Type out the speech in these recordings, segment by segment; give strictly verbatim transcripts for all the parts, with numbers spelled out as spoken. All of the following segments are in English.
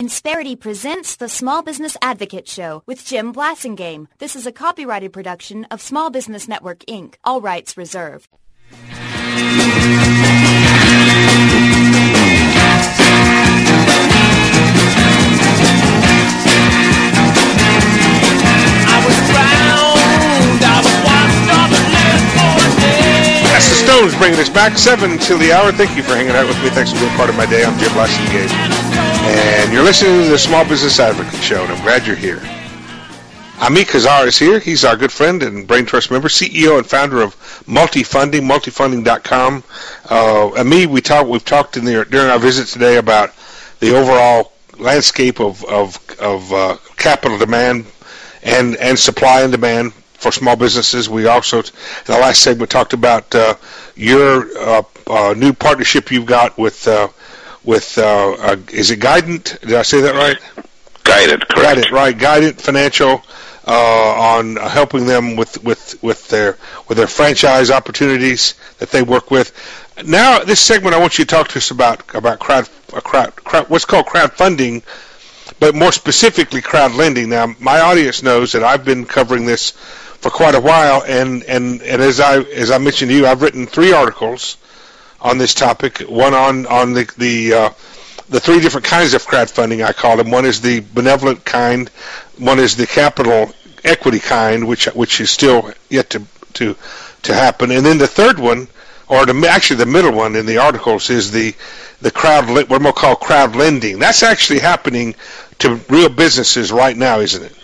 Insperity presents the Small Business Advocate Show with Jim Blasingame. This is a copyrighted production of Small Business Network, Incorporated. All rights reserved. That's the Stones bringing us back seven till the hour. Thank you for hanging out with me. Thanks for being part of my day. I'm Jim Blasingame, and you're listening to the Small Business Advocate Show, and I'm glad you're here. Amit Kazar is here. He's our good friend and Brain Trust member, C E O and founder of Multifunding, multifunding dot com. Uh, Amit, we talk, we've talked in the, during our visit today about the overall landscape of of, of uh, capital demand and, and supply and demand for small businesses. We also, in the last segment, talked about uh, your uh, uh, new partnership you've got with, uh, with uh, uh, is it Guidant? Did I say that right? Guidant, correct. Guidant, right. Guidant Financial uh, on helping them with, with, with, their, with their franchise opportunities that they work with. Now, this segment, I want you to talk to us about, about crowd, uh, crowd, crowd, what's called crowdfunding, but more specifically crowd lending. Now, my audience knows that I've been covering this for quite a while, and, and, and as I as I mentioned to you, I've written three articles on this topic. One on on the the uh, the three different kinds of crowdfunding, I call them. One is the benevolent kind, one is the capital equity kind, which which is still yet to to to happen, and then the third one, or the, actually the middle one in the articles, is the the crowd what we'll call crowd lending. That's actually happening to real businesses right now, isn't it?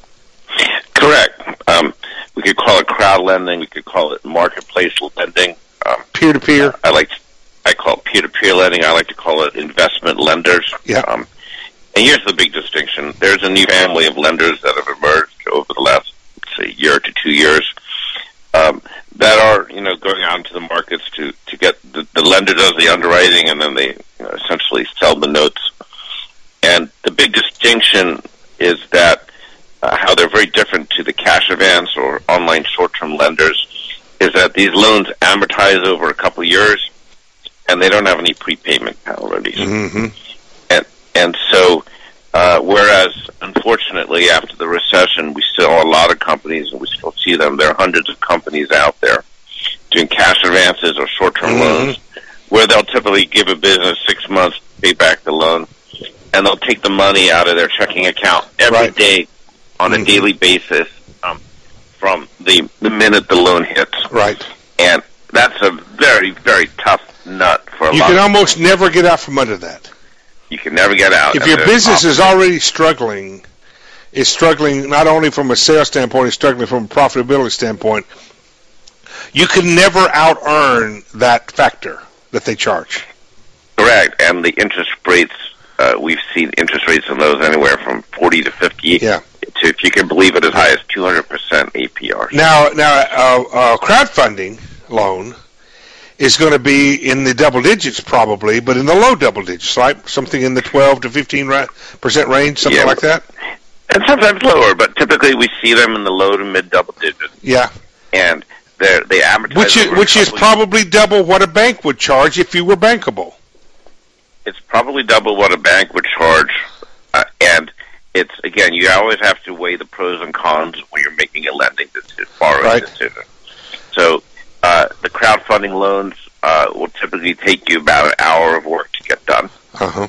Correct. Um, we could call it crowd lending. We could call it marketplace lending. Um, peer-to-peer. Uh, I like. To, I call it peer-to-peer lending. I like to call it investment lenders. Yeah. Um, and here's the big distinction: there's a new family of lenders that have emerged over the last, say, year to two years um, that are, you know, going out into the markets to to get the, the lender does the underwriting, and then they you know, essentially sell the notes. And the big distinction is that. Uh, how they're very different to the cash advance or online short-term lenders is that these loans amortize over a couple of years, and they don't have any prepayment penalties. Mm-hmm. And and so, uh, whereas unfortunately after the recession, we still have a lot of companies, and we still see them. There are hundreds of companies out there doing cash advances or short-term mm-hmm. loans, where they'll typically give a business six months to pay back the loan, and they'll take the money out of their checking account every right. day. On a mm-hmm. daily basis, um, from the, the minute the loan hits. Right. And that's a very, very tough nut for a you lot can of almost people. never get out from under that. You can never get out. If your business is already struggling, it's struggling not only from a sales standpoint, it's struggling from a profitability standpoint, you can never out-earn that factor that they charge. Correct. And the interest rates, uh, we've seen interest rates on those anywhere from forty to fifty. Yeah. To, if you can believe it, as high as two hundred percent A P R. Now, now, uh, uh, crowdfunding loan is going to be in the double digits probably, but in the low double digits, right? Something in the twelve to fifteen percent range, something yeah. like that? And sometimes lower, but typically we see them in the low to mid double digits. Yeah. And they're, they amortize Which is, which is probably double what a bank would charge if you were bankable. It's probably double what a bank would charge, uh, and it's, again, you always have to weigh the pros and cons when you're making a lending decision, borrowing right. decision. So uh, the crowdfunding loans uh, will typically take you about an hour of work to get done. Uh-huh.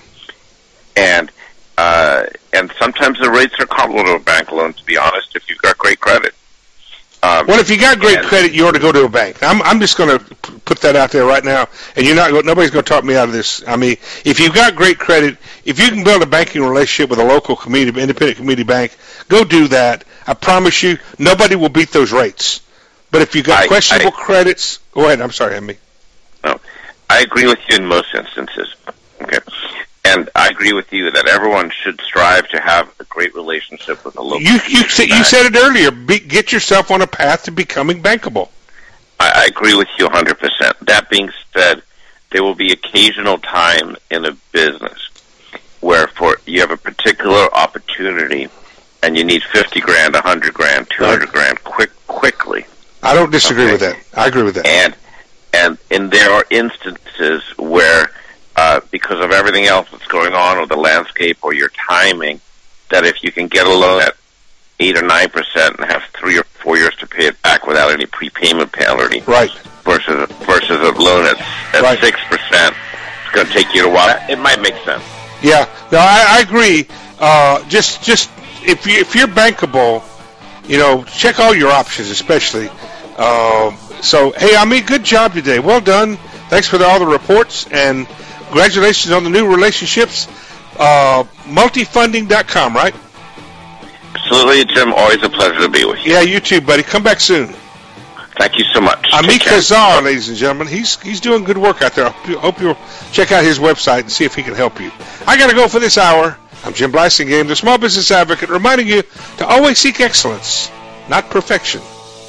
And uh, and sometimes the rates are comparable to a bank loan, to be honest, if you've got great credit. Um, well, if you got great credit, you ought to go to a bank. I'm I'm just going to put that out there right now, and you're not nobody's going to talk me out of this. I mean, if you've got great credit, if you can build a banking relationship with a local community, independent community bank, go do that. I promise you, nobody will beat those rates. But if you've got I, questionable I, credits, go ahead. I'm sorry, Emmy. No, I agree with you in most instances. Okay. And I agree with you that everyone should strive to have a great relationship with a local. You you, say, you said it earlier. Be, get yourself on a path to becoming bankable. I, I agree with you one hundred percent. That being said, there will be occasional time in a business where for you have a particular opportunity and you need fifty grand, one hundred grand, two hundred right. grand quick quickly. I don't disagree okay? with that. I agree with that. And and and there are instances where uh, because of everything else that's going on with the landscape or your timing, that if you can get a loan at eight or nine percent and have three or four years to pay it back without any prepayment penalty, right? Versus versus a loan at at six percent, it's going to take you a while. It might make sense. Yeah, no, I, I agree. Uh, just just if you if you're bankable, you know, check all your options, especially. Um, so, hey, Amit, good job today. Well done. Thanks for the, all the reports, and congratulations on the new relationships. Uh, multifunding dot com, right? Absolutely, Jim. Always a pleasure to be with you. Yeah, you too, buddy. Come back soon. Thank you so much. Amit Kazar, ladies and gentlemen. He's he's doing good work out there. I hope, you, hope you'll check out his website and see if he can help you. I got to go for this hour. I'm Jim Blasingame, the Small Business Advocate, reminding you to always seek excellence, not perfection.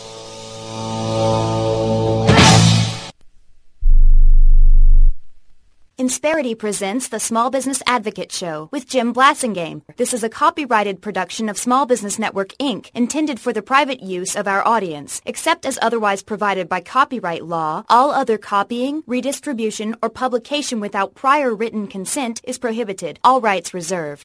Insperity presents the Small Business Advocate Show with Jim Blasingame. This is a copyrighted production of Small Business Network, Incorporated, intended for the private use of our audience. Except as otherwise provided by copyright law, all other copying, redistribution, or publication without prior written consent is prohibited. All rights reserved.